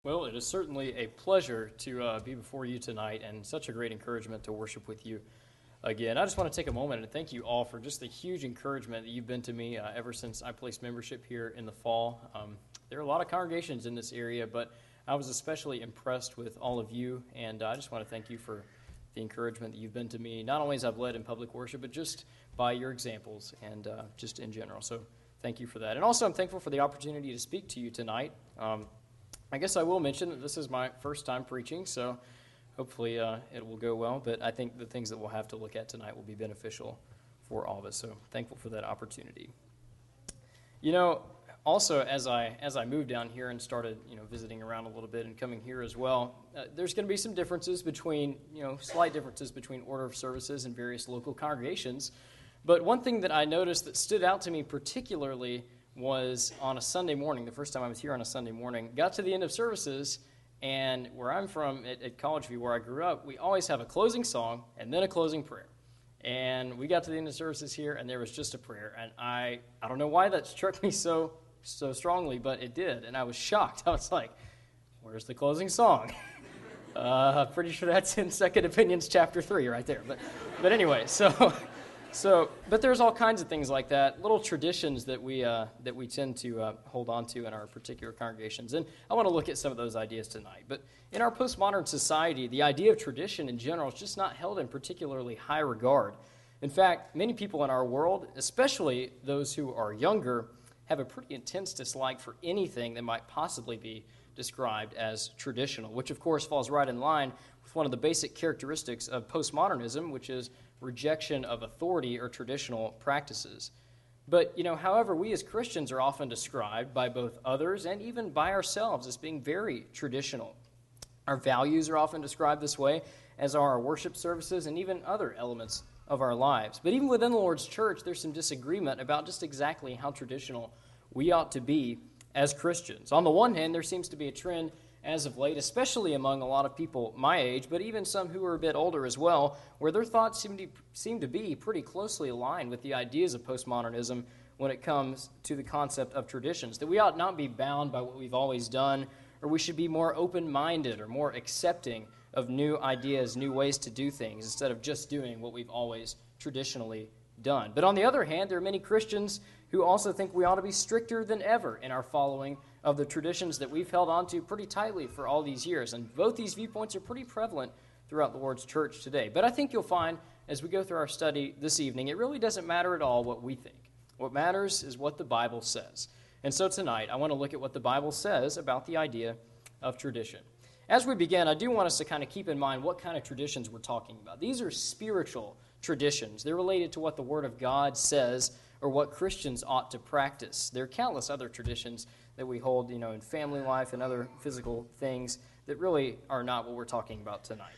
Well, it is certainly a pleasure to be before you tonight and such a great encouragement to worship with you again. I just want to take a moment and thank you all for just the huge encouragement that you've been to me ever since I placed membership here in the fall. There are a lot of congregations in this area, but I was especially impressed with all of you, and I just want to thank you for the encouragement that you've been to me, not only as I've led in public worship, but just by your examples and just in general. So thank you for that. And also I'm thankful for the opportunity to speak to you tonight. I guess I will mention that this is my first time preaching, so hopefully it will go well, but I think the things that we'll have to look at tonight will be beneficial for all of us, so thankful for that opportunity. You know, also as I moved down here and started, visiting around a little bit and coming here as well, there's going to be some differences between, slight differences between order of services and various local congregations, but one thing that I noticed that stood out to me particularly was on a Sunday morning, the first time I was here on a Sunday morning, got to the end of services, and where I'm from, at College View, where I grew up, we always have a closing song and then a closing prayer. And we got to the end of services here, and there was just a prayer. And I don't know why that struck me so strongly, but it did, and I was shocked. I was like, where's the closing song? Pretty sure that's in 2 Opinions chapter 3 right there. But anyway, but there's all kinds of things like that, little traditions that we tend to hold on to in our particular congregations. And I want to look at some of those ideas tonight. But in our postmodern society, the idea of tradition in general is just not held in particularly high regard. In fact, many people in our world, especially those who are younger, have a pretty intense dislike for anything that might possibly be described as traditional, which of course falls right in line with one of the basic characteristics of postmodernism, which is rejection of authority or traditional practices. But, however, we as Christians are often described by both others and even by ourselves as being very traditional. Our values are often described this way, as are our worship services and even other elements of our lives. But even within the Lord's church, there's some disagreement about just exactly how traditional we ought to be as Christians. On the one hand, there seems to be a trend as of late, especially among a lot of people my age, but even some who are a bit older as well, where their thoughts seem to be pretty closely aligned with the ideas of postmodernism when it comes to the concept of traditions, that we ought not be bound by what we've always done, or we should be more open-minded or more accepting of new ideas, new ways to do things, instead of just doing what we've always traditionally done. But on the other hand, there are many Christians who also think we ought to be stricter than ever in our following of the traditions that we've held on to pretty tightly for all these years. And both these viewpoints are pretty prevalent throughout the Lord's church today. But I think you'll find, as we go through our study this evening, it really doesn't matter at all what we think. What matters is what the Bible says. And so tonight, I want to look at what the Bible says about the idea of tradition. As we begin, I do want us to kind of keep in mind what kind of traditions we're talking about. These are spiritual traditions. They're related to what the Word of God says or what Christians ought to practice. There are countless other traditions that we hold, in family life and other physical things that really are not what we're talking about tonight.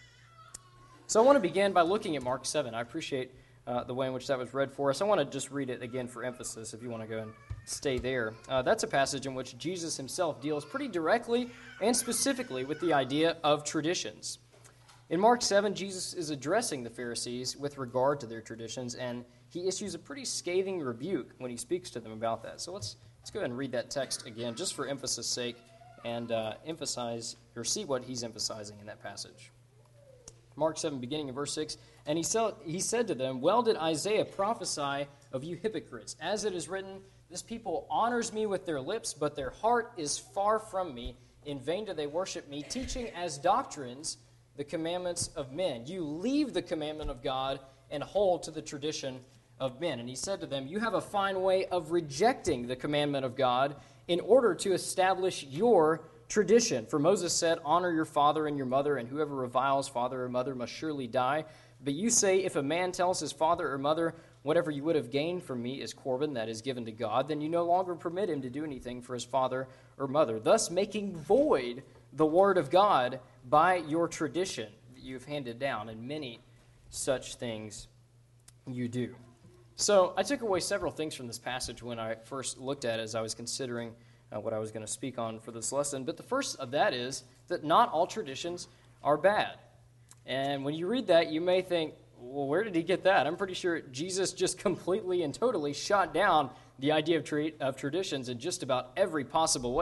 So I want to begin by looking at Mark 7. I appreciate the way in which that was read for us. I want to just read it again for emphasis if you want to go and stay there. That's a passage in which Jesus himself deals pretty directly and specifically with the idea of traditions. In Mark 7, Jesus is addressing the Pharisees with regard to their traditions, and he issues a pretty scathing rebuke when he speaks to them about that. So let's go ahead and read that text again, just for emphasis' sake, and emphasize or see what he's emphasizing in that passage. Mark 7, beginning in verse 6, and he said to them, "Well did Isaiah prophesy of you hypocrites, as it is written, this people honors me with their lips, but their heart is far from me. In vain do they worship me, teaching as doctrines the commandments of men. You leave the commandment of God and hold to the tradition of men." And he said to them, "You have a fine way of rejecting the commandment of God in order to establish your tradition. For Moses said, 'Honor your father and your mother, and whoever reviles father or mother must surely die.' But you say, if a man tells his father or mother, 'Whatever you would have gained from me is Corban, that is given to God,' then you no longer permit him to do anything for his father or mother, thus making void the word of God by your tradition that you've handed down, and many such things you do." So I took away several things from this passage when I first looked at it as I was considering what I was going to speak on for this lesson. But the first of that is that not all traditions are bad. And when you read that, you may think, well, where did he get that? I'm pretty sure Jesus just completely and totally shot down the idea of traditions in just about every possible way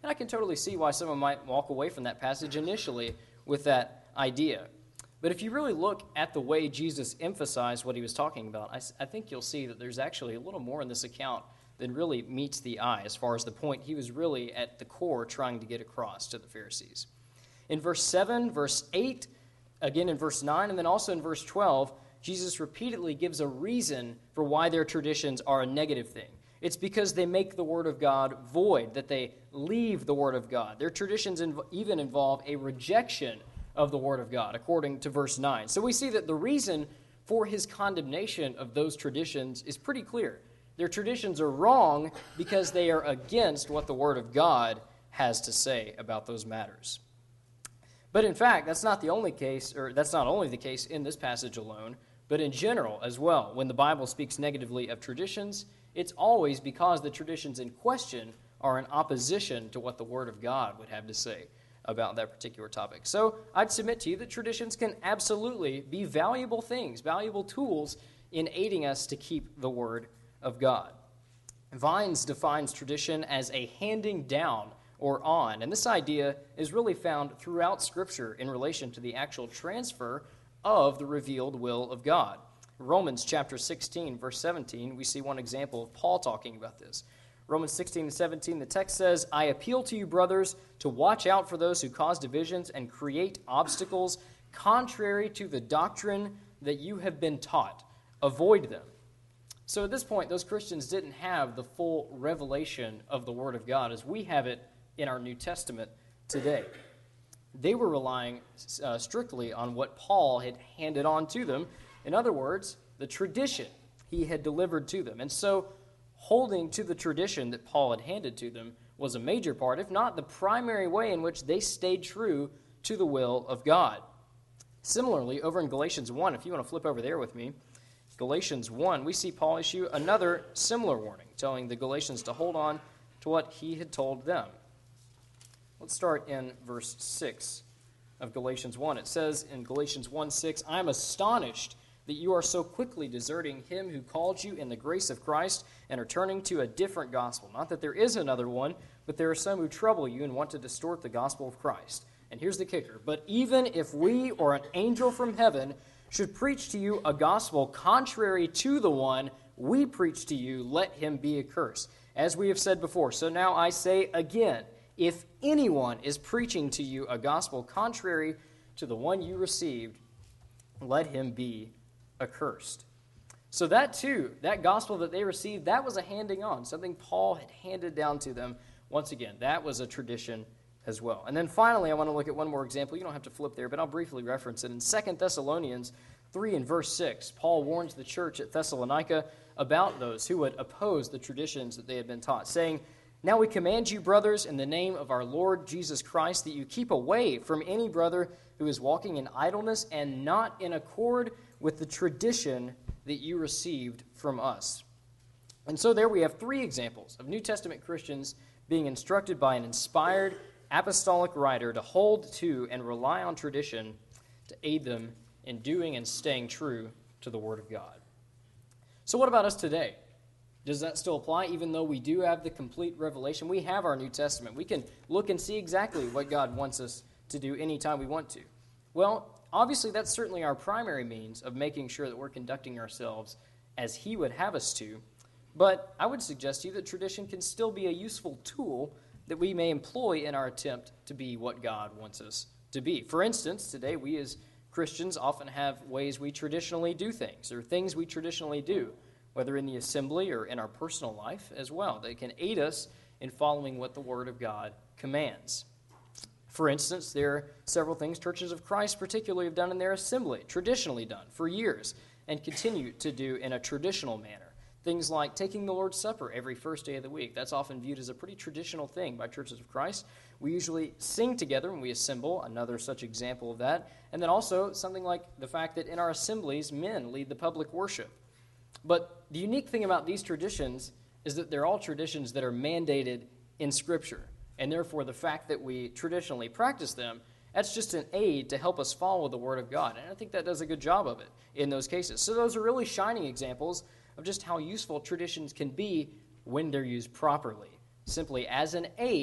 And I can totally see why someone might walk away from that passage initially with that idea. But if you really look at the way Jesus emphasized what he was talking about, I think you'll see that there's actually a little more in this account than really meets the eye as far as the point he was really at the core trying to get across to the Pharisees. In verse 7, verse 8, again in verse 9, and then also in verse 12, Jesus repeatedly gives a reason for why their traditions are a negative thing. It's because they make the Word of God void, that they leave the Word of God. Their traditions even involve a rejection of the Word of God, according to verse 9. So we see that the reason for his condemnation of those traditions is pretty clear. Their traditions are wrong because they are against what the Word of God has to say about those matters. But in fact, that's not the only case, or that's not only the case in this passage alone, but in general as well. When the Bible speaks negatively of traditions, it's always because the traditions in question are in opposition to what the Word of God would have to say about that particular topic. So I'd submit to you that traditions can absolutely be valuable things, valuable tools in aiding us to keep the Word of God. Vines defines tradition as a handing down or on, and this idea is really found throughout Scripture in relation to the actual transfer of the revealed will of God. Romans chapter 16, verse 17, we see one example of Paul talking about this. Romans 16 and 17, the text says, I appeal to you, brothers, to watch out for those who cause divisions and create obstacles contrary to the doctrine that you have been taught. Avoid them. So at this point, those Christians didn't have the full revelation of the Word of God as we have it in our New Testament today. They were relying strictly on what Paul had handed on to them. In other words, the tradition he had delivered to them. And so holding to the tradition that Paul had handed to them was a major part, if not the primary way in which they stayed true to the will of God. Similarly, over in Galatians 1, if you want to flip over there with me, Galatians 1, we see Paul issue another similar warning, telling the Galatians to hold on to what he had told them. Let's start in verse 6 of Galatians 1. It says in Galatians 1:6, I am astonished that you are so quickly deserting him who called you in the grace of Christ and are turning to a different gospel. Not that there is another one, but there are some who trouble you and want to distort the gospel of Christ. And here's the kicker. But even if we or an angel from heaven should preach to you a gospel contrary to the one we preach to you, let him be accursed. As we have said before, so now I say again, if anyone is preaching to you a gospel contrary to the one you received, let him be accursed. So that too, that gospel that they received, that was a handing on, something Paul had handed down to them. Once again, that was a tradition as well. And then finally, I want to look at one more example. You don't have to flip there, but I'll briefly reference it. In 2 Thessalonians 3 and verse 6, Paul warns the church at Thessalonica about those who would oppose the traditions that they had been taught, saying, Now we command you, brothers, in the name of our Lord Jesus Christ, that you keep away from any brother who is walking in idleness and not in accord with the tradition that you received from us. And so there we have three examples of New Testament Christians being instructed by an inspired apostolic writer to hold to and rely on tradition to aid them in doing and staying true to the Word of God. So what about us today? Does that still apply? Even though we do have the complete revelation, we have our New Testament. We can look and see exactly what God wants us to do anytime we want to. Well, obviously that's certainly our primary means of making sure that we're conducting ourselves as He would have us to. But I would suggest to you that tradition can still be a useful tool that we may employ in our attempt to be what God wants us to be. For instance, today we as Christians often have ways we traditionally do things, or things we traditionally do, whether in the assembly or in our personal life as well. They can aid us in following what the Word of God commands. For instance, there are several things churches of Christ particularly have done in their assembly, traditionally done for years, and continue to do in a traditional manner. Things like taking the Lord's Supper every first day of the week. That's often viewed as a pretty traditional thing by churches of Christ. We usually sing together when we assemble, another such example of that. And then also something like the fact that in our assemblies, men lead the public worship. But the unique thing about these traditions is that they're all traditions that are mandated in Scripture. And therefore, the fact that we traditionally practice them, that's just an aid to help us follow the Word of God. And I think that does a good job of it in those cases. So those are really shining examples of just how useful traditions can be when they're used properly, simply as an aid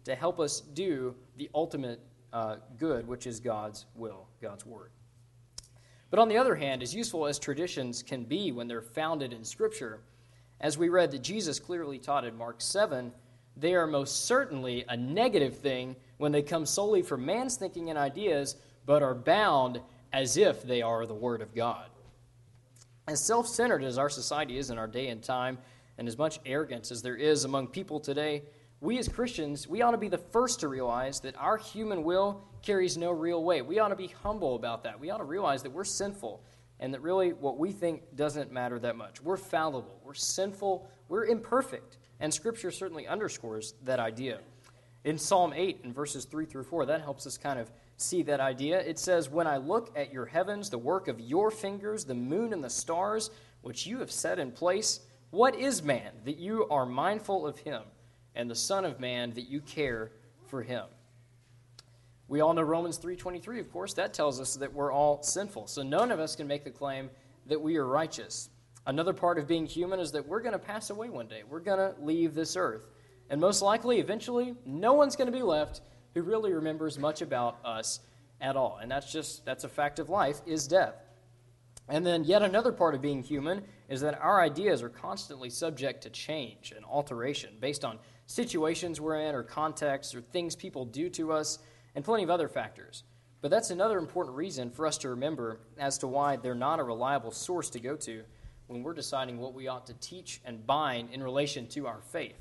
to help us do the ultimate good, which is God's will, God's word. But on the other hand, as useful as traditions can be when they're founded in Scripture, as we read that Jesus clearly taught in Mark 7, they are most certainly a negative thing when they come solely from man's thinking and ideas, but are bound as if they are the Word of God. As self-centered as our society is in our day and time, and as much arrogance as there is among people today, we as Christians, we ought to be the first to realize that our human will carries no real weight. We ought to be humble about that. We ought to realize that we're sinful and that really what we think doesn't matter that much. We're fallible, we're sinful, we're imperfect, and Scripture certainly underscores that idea. In Psalm 8, in verses 3 through 4, that helps us kind of see that idea. It says, "When I look at your heavens, the work of your fingers, the moon and the stars, which you have set in place, what is man that you are mindful of him, and the Son of Man that you care for him?" We all know Romans 3:23, of course. That tells us that we're all sinful. So none of us can make the claim that we are righteous. Another part of being human is that we're going to pass away one day. We're going to leave this earth. And most likely, eventually, no one's going to be left who really remembers much about us at all. And that's a fact of life, is death. And then yet another part of being human is that our ideas are constantly subject to change and alteration based on situations we're in or contexts or things people do to us and plenty of other factors. But that's another important reason for us to remember as to why they're not a reliable source to go to when we're deciding what we ought to teach and bind in relation to our faith.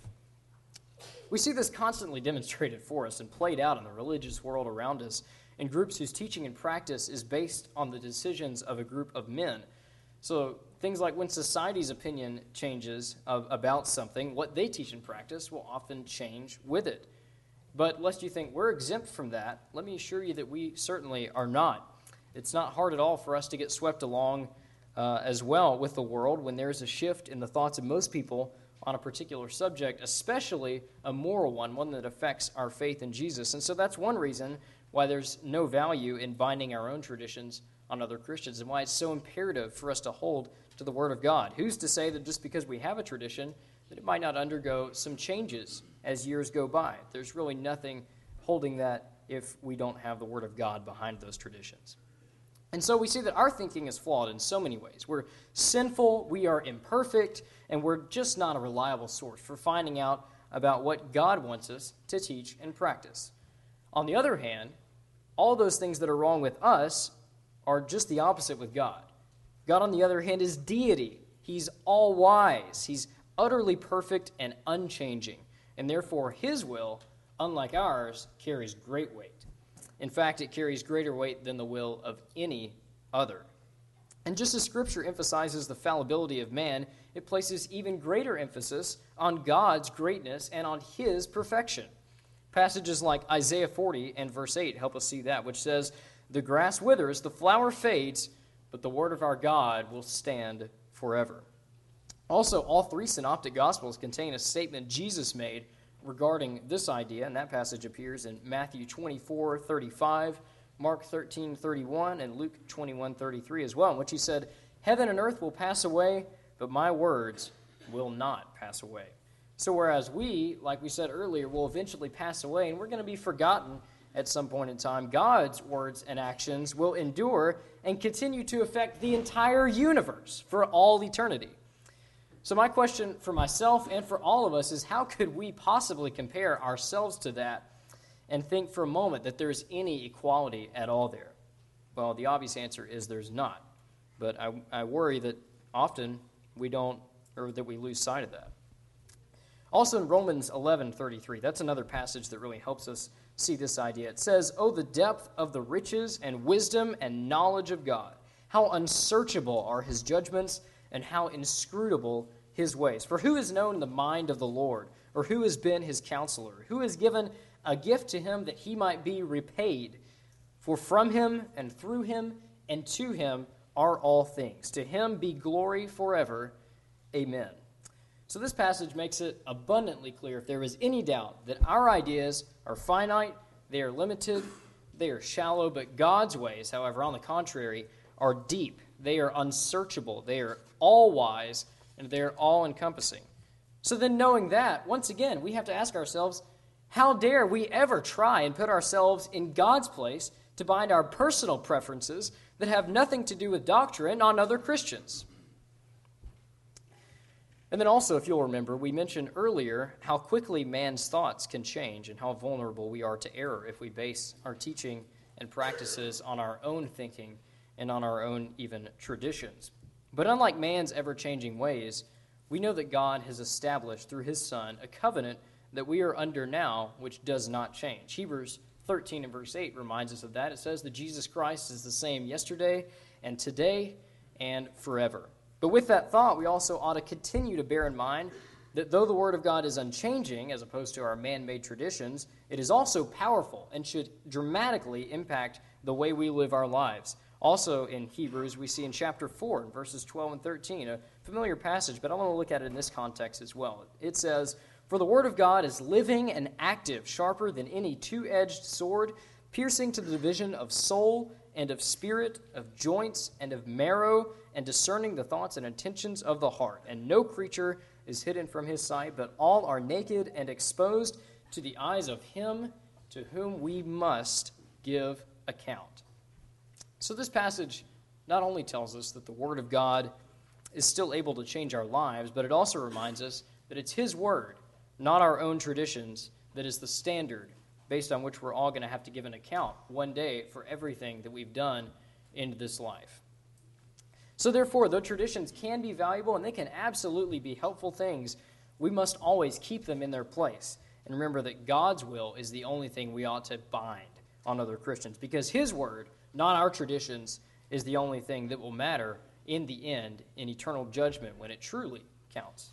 We see this constantly demonstrated for us and played out in the religious world around us in groups whose teaching and practice is based on the decisions of a group of men. So things like when society's opinion changes about something, what they teach and practice will often change with it. But lest you think we're exempt from that, let me assure you that we certainly are not. It's not hard at all for us to get swept along as well with the world when there's a shift in the thoughts of most people on a particular subject, especially a moral one that affects our faith in Jesus. And so that's one reason why there's no value in binding our own traditions on other Christians and why it's so imperative for us to hold to the Word of God. Who's to say that just because we have a tradition that it might not undergo some changes as years go by? There's really nothing holding that if we don't have the Word of God behind those traditions. And so we see that our thinking is flawed in so many ways. We're sinful, we are imperfect, and we're just not a reliable source for finding out about what God wants us to teach and practice. On the other hand, all those things that are wrong with us are just the opposite with God. God, on the other hand, is deity. He's all-wise. He's utterly perfect and unchanging. And therefore, his will, unlike ours, carries great weight. In fact, it carries greater weight than the will of any other. And just as Scripture emphasizes the fallibility of man, it places even greater emphasis on God's greatness and on his perfection. Passages like Isaiah 40 and verse 8 help us see that, which says, "The grass withers, the flower fades, but the word of our God will stand forever." Also, all three synoptic Gospels contain a statement Jesus made regarding this idea, and that passage appears in Matthew 24:35, Mark 13:31, and Luke 21:33 as well, in which he said, "Heaven and earth will pass away, but my words will not pass away." So whereas we, like we said earlier, will eventually pass away, and we're going to be forgotten at some point in time, God's words and actions will endure and continue to affect the entire universe for all eternity. So my question for myself and for all of us is, how could we possibly compare ourselves to that and think for a moment that there's any equality at all there? Well, the obvious answer is there's not. But I worry that often we don't, or that we lose sight of that. Also in Romans 11:33, that's another passage that really helps us see this idea. It says, "Oh, the depth of the riches and wisdom and knowledge of God. How unsearchable are his judgments and how inscrutable his ways. For who has known the mind of the Lord? Or who has been his counselor? Who has given a gift to him that he might be repaid? For from him and through him and to him are all things. To him be glory forever. Amen." So this passage makes it abundantly clear, if there is any doubt, that our ideas are finite, they are limited, they are shallow, but God's ways, however, on the contrary, are deep. They are unsearchable. They are all-wise, and they are all-encompassing. So then knowing that, once again, we have to ask ourselves, How dare we ever try and put ourselves in God's place to bind our personal preferences that have nothing to do with doctrine on other Christians? And then also, if you'll remember, we mentioned earlier how quickly man's thoughts can change and how vulnerable we are to error if we base our teaching and practices on our own thinking and on our own even traditions. But unlike man's ever-changing ways, we know that God has established through his Son a covenant that we are under now, which does not change. Hebrews 13 and verse 8 reminds us of that. It says that Jesus Christ is the same yesterday and today and forever. But with that thought, we also ought to continue to bear in mind that though the Word of God is unchanging, as opposed to our man-made traditions, it is also powerful and should dramatically impact the way we live our lives. Also in Hebrews, we see in chapter 4, in verses 12 and 13, a familiar passage, but I want to look at it in this context as well. It says, "For the Word of God is living and active, sharper than any two-edged sword, piercing to the division of soul and of spirit, of joints and of marrow, and discerning the thoughts and intentions of the heart. And no creature is hidden from his sight, but all are naked and exposed to the eyes of him to whom we must give account." So this passage not only tells us that the Word of God is still able to change our lives, but it also reminds us that it's his Word, not our own traditions, that is the standard based on which we're all going to have to give an account one day for everything that we've done in this life. So therefore, though traditions can be valuable and they can absolutely be helpful things, we must always keep them in their place. And remember that God's will is the only thing we ought to bind on other Christians, because his word, not our traditions, is the only thing that will matter in the end in eternal judgment when it truly counts.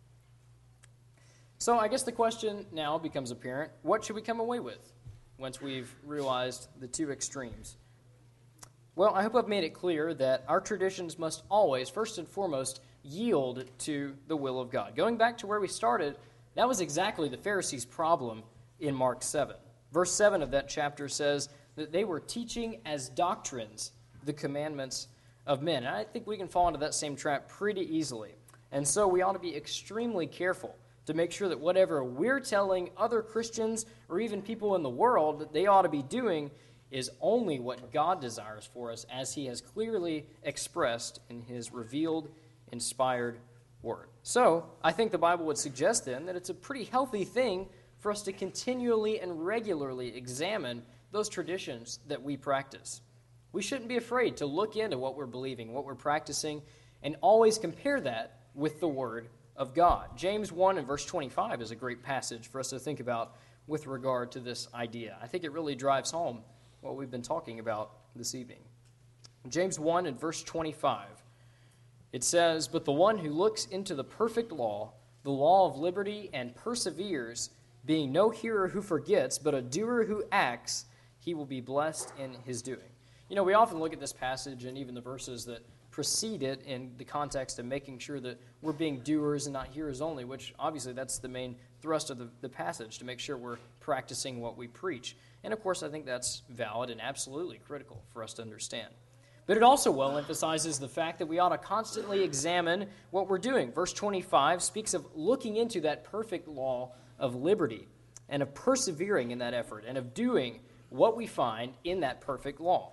So I guess the question now becomes apparent, what should we come away with once we've realized the two extremes? Well, I hope I've made it clear that our traditions must always, first and foremost, yield to the will of God. Going back to where we started, that was exactly the Pharisees' problem in Mark 7. Verse 7 of that chapter says that they were teaching as doctrines the commandments of men. And I think we can fall into that same trap pretty easily. And so we ought to be extremely careful to make sure that whatever we're telling other Christians or even people in the world that they ought to be doing is only what God desires for us, as he has clearly expressed in his revealed, inspired word. So I think the Bible would suggest then that it's a pretty healthy thing for us to continually and regularly examine those traditions that we practice. We shouldn't be afraid to look into what we're believing, what we're practicing, and always compare that with the Word of God. James 1 and verse 25 is a great passage for us to think about with regard to this idea. I think it really drives home what we've been talking about this evening. James 1 and verse 25, it says, "But the one who looks into the perfect law, the law of liberty, and perseveres, being no hearer who forgets, but a doer who acts, he will be blessed in his doing." You know, we often look at this passage and even the verses that precede it in the context of making sure that we're being doers and not hearers only, which obviously that's the main thrust of the passage, to make sure we're practicing what we preach. And of course, I think that's valid and absolutely critical for us to understand. But it also well emphasizes the fact that we ought to constantly examine what we're doing. Verse 25 speaks of looking into that perfect law of liberty and of persevering in that effort and of doing what we find in that perfect law.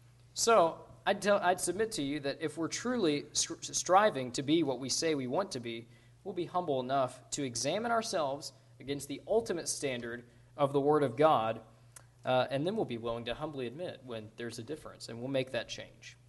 So I'd submit to you that if we're truly striving to be what we say we want to be, we'll be humble enough to examine ourselves against the ultimate standard of the Word of God, and then we'll be willing to humbly admit when there's a difference, and we'll make that change.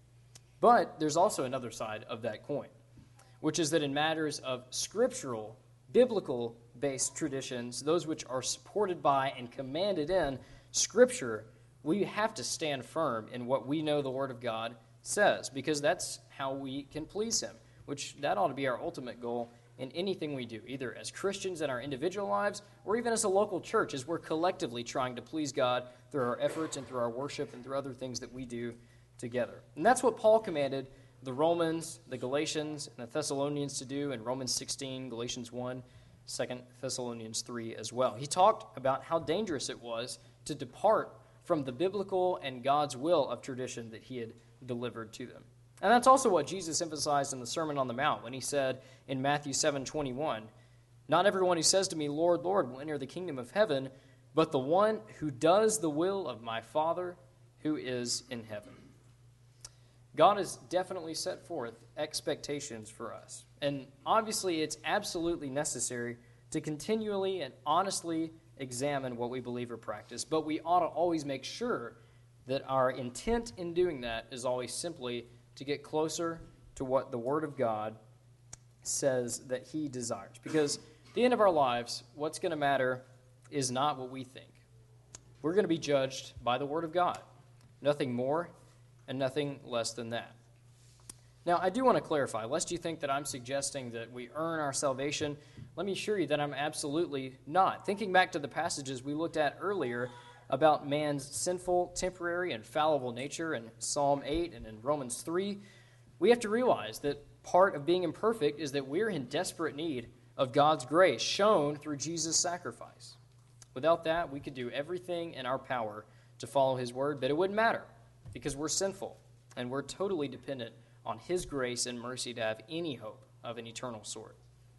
But there's also another side of that coin, which is that in matters of scriptural, biblical-based traditions, those which are supported by and commanded in Scripture, we have to stand firm in what we know the Word of God says, because that's how we can please him, which that ought to be our ultimate goal in anything we do, either as Christians in our individual lives or even as a local church, as we're collectively trying to please God through our efforts and through our worship and through other things that we do together. And that's what Paul commanded the Romans, the Galatians, and the Thessalonians to do in Romans 16, Galatians 1, 2 Thessalonians 3 as well. He talked about how dangerous it was to depart from the biblical and God's will of tradition that he had delivered to them. And that's also what Jesus emphasized in the Sermon on the Mount when he said in Matthew 7:21, Not everyone who says to me, Lord, Lord, will enter the kingdom of heaven, but the one who does the will of my Father who is in heaven. God has definitely set forth expectations for us. And obviously, it's absolutely necessary to continually and honestly examine what we believe or practice. But we ought to always make sure that our intent in doing that is always simply to get closer to what the Word of God says that He desires. Because at the end of our lives, what's going to matter is not what we think. We're going to be judged by the Word of God. Nothing more and nothing less than that. Now, I do want to clarify, lest you think that I'm suggesting that we earn our salvation, let me assure you that I'm absolutely not. Thinking back to the passages we looked at earlier about man's sinful, temporary, and fallible nature in Psalm 8 and in Romans 3, we have to realize that part of being imperfect is that we're in desperate need of God's grace shown through Jesus' sacrifice. Without that, we could do everything in our power to follow His word, but it wouldn't matter because we're sinful and we're totally dependent on His grace and mercy to have any hope of an eternal sort.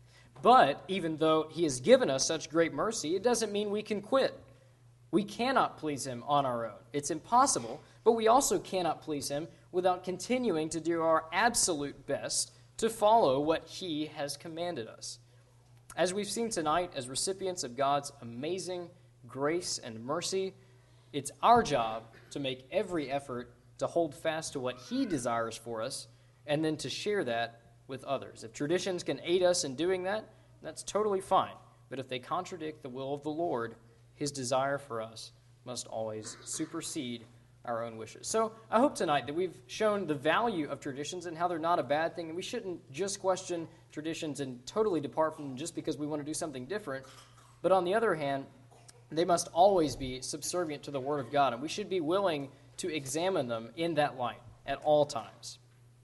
But even though He has given us such great mercy, it doesn't mean we can quit. We cannot please Him on our own. It's impossible, but we also cannot please Him without continuing to do our absolute best to follow what He has commanded us. As we've seen tonight, as recipients of God's amazing grace and mercy, it's our job to make every effort to hold fast to what He desires for us and then to share that with others. If traditions can aid us in doing that, that's totally fine. But if they contradict the will of the Lord, His desire for us must always supersede our own wishes. So I hope tonight that we've shown the value of traditions and how they're not a bad thing. And we shouldn't just question traditions and totally depart from them just because we want to do something different. But on the other hand, they must always be subservient to the Word of God. And we should be willing to examine them in that light at all times.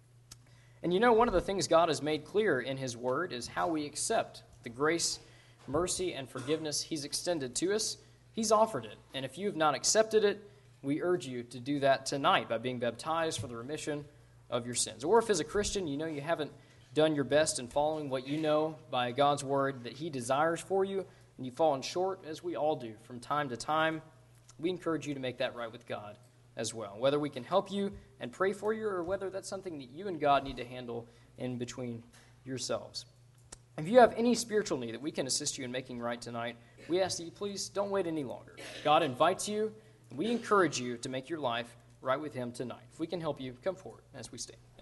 And you know, one of the things God has made clear in His Word is how we accept the grace, mercy, and forgiveness He's extended to us. He's offered it. And if you have not accepted it, we urge you to do that tonight by being baptized for the remission of your sins. Or if as a Christian, you know you haven't done your best in following what you know by God's Word that He desires for you, and you've fallen short, as we all do from time to time, we encourage you to make that right with God as well. Whether we can help you and pray for you, or whether that's something that you and God need to handle in between yourselves. If you have any spiritual need that we can assist you in making right tonight, we ask that you please don't wait any longer. God invites you, and we encourage you to make your life right with Him tonight. If we can help you, come forward as we stand.